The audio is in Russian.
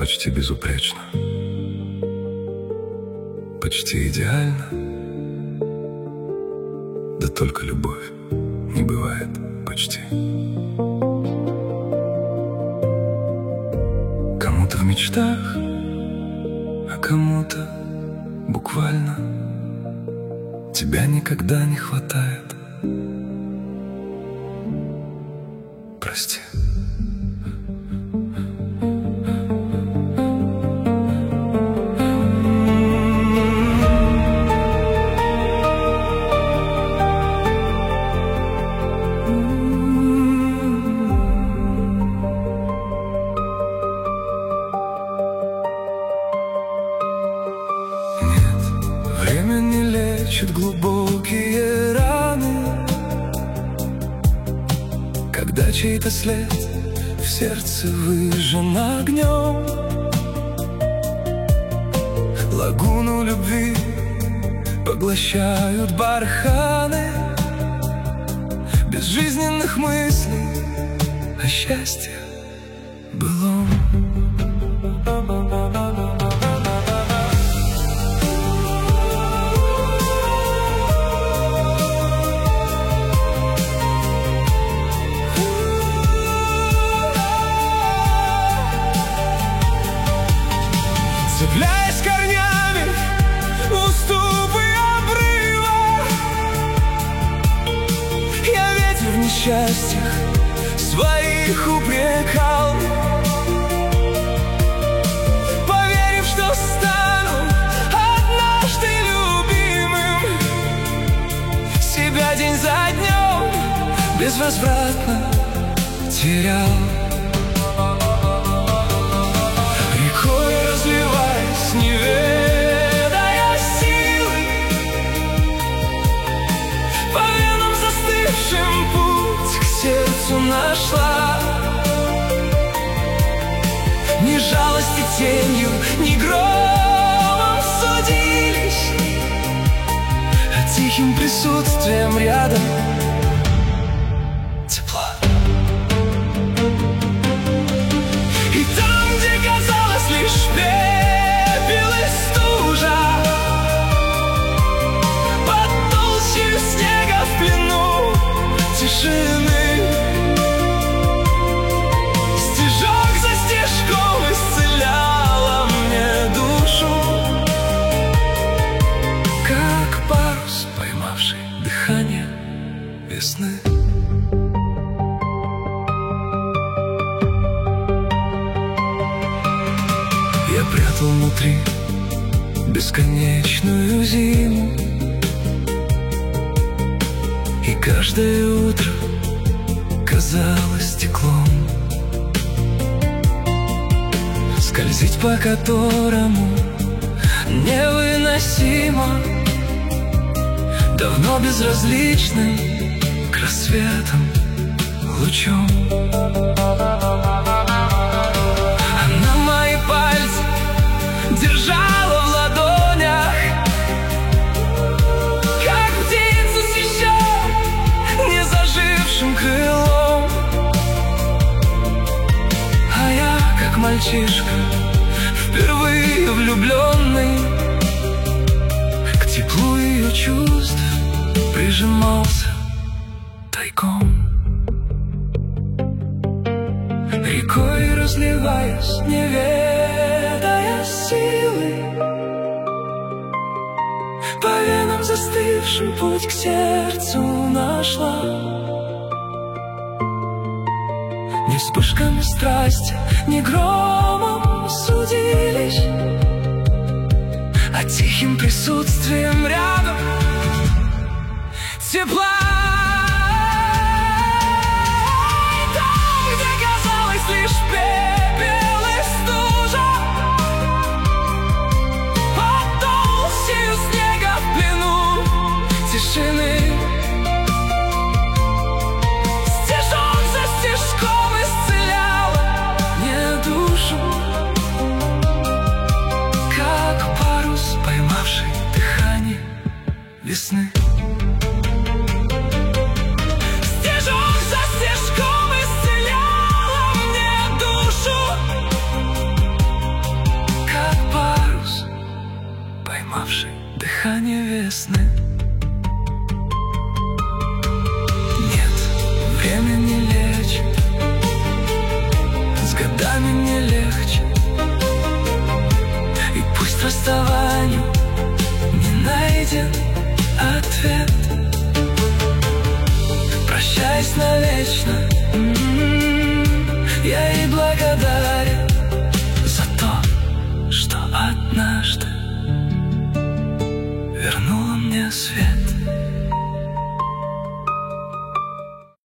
почти безупречно, почти идеально. Да только любовь не бывает почти. Кому-то в мечтах, а кому-то буквально тебя никогда не хватает. Прости. Время не лечит глубокие раны, когда чей-то след в сердце выжжен огнем. Лагуну любви поглощают барханы безжизненных мыслей о счастье былом. Цепляясь корнями уступы обрыва, я ветер в несчастьях своих упрекал, поверив, что стану однажды любимым. Себя день за днем безвозвратно терял. Рекой разливаясь, не ведая силы, по венам застывшим путь к сердцу нашла. Ни жалости тенью, ни громом судились, а тихим присутствием рядом тепла. И там, где казалось лишь пепел и стужа, под толщей снега в плену тишины, стежок за стежком исцеляла мне душу, как парус, поймавший дыхание весны. Я прятал внутри бесконечную зиму, и каждое утро казалось стеклом, скользить по которому невыносимо, давно безразличным к рассветам лучом. Она мои пальцы держала в ладонях, как птицу с еще не зажившим крылом. А я, как мальчишка, впервые влюбленный, к теплу ее чувств прижимался тайком. Рекой разливаясь, не ведая силы, по венам застывшим путь к сердцу нашла. Ни вспышками страсти, ни громом судились, а тихим присутствием рядом тепла. Лишь пепел и стужа, под толщею снега в плену тишины, стежок за стежком исцеляла мне душу, как парус, поймавший дыхание весны. Стежок за стежком исцеляла мне душу, уставший, дыхание весны. Нет, время не лечит, с годами не легче. И пусть расставанию не найден ответ, прощаясь навечно, я